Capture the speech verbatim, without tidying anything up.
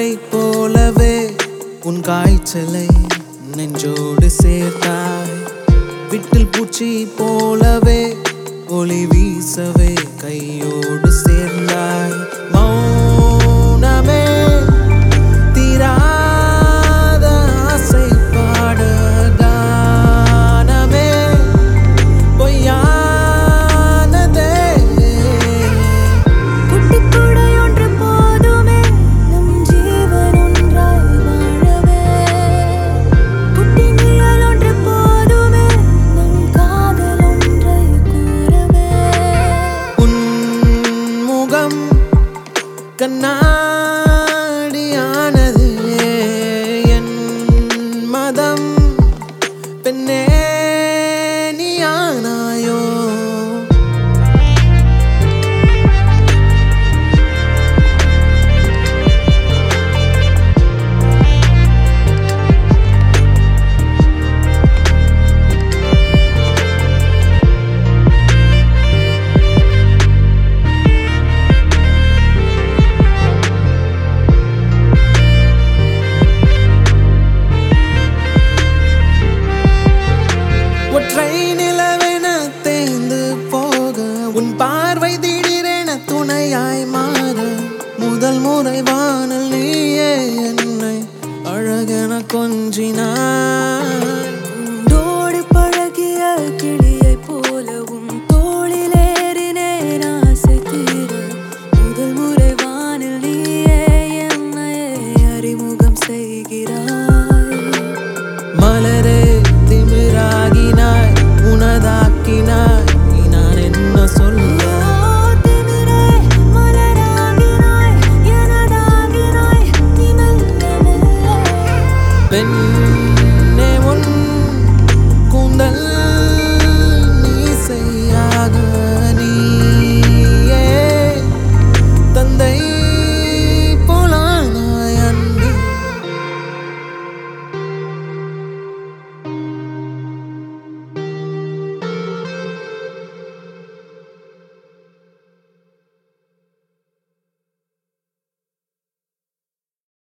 மழை போலவே உன் காய்ச்சலை நெஞ்சோடு சேர்த்தாய். விட்டில் பூச்சி போலவே ஒளி வீசவே கையோடு சேர்ந்தாய். மௌனமே தீராத ஆசை பாட கானமே பொய்யானதே. குட்டிக்குடை ஒன்று போதுமே நம் ஜீவன் ஒன்றாய் வாழவே. குட்டி நிழல் ஒன்று போதுமே நம் காதல் ஒன்றை கூறவே. உன் முகம் கண்ணாடியானது என் மதம் பெண்ணே நீயானாயோ. ஒற்றை நிலவென தேர்ந்து போக உன் பார்வை திடீரென துணையாய் மாற. முதல் முறை வானல் நீயே என்னை அழகென கொஞ்சினாய். கூண்டோடு பழகிய கிளியைப் போலவும் தோளிலேறினேன் ஆசை தீர. முதல் முறை வானில் நீயே என்னை அறிமுகம் செய்கிறாய். மலரே திமிராகினாய் உனதாக்கினாய்.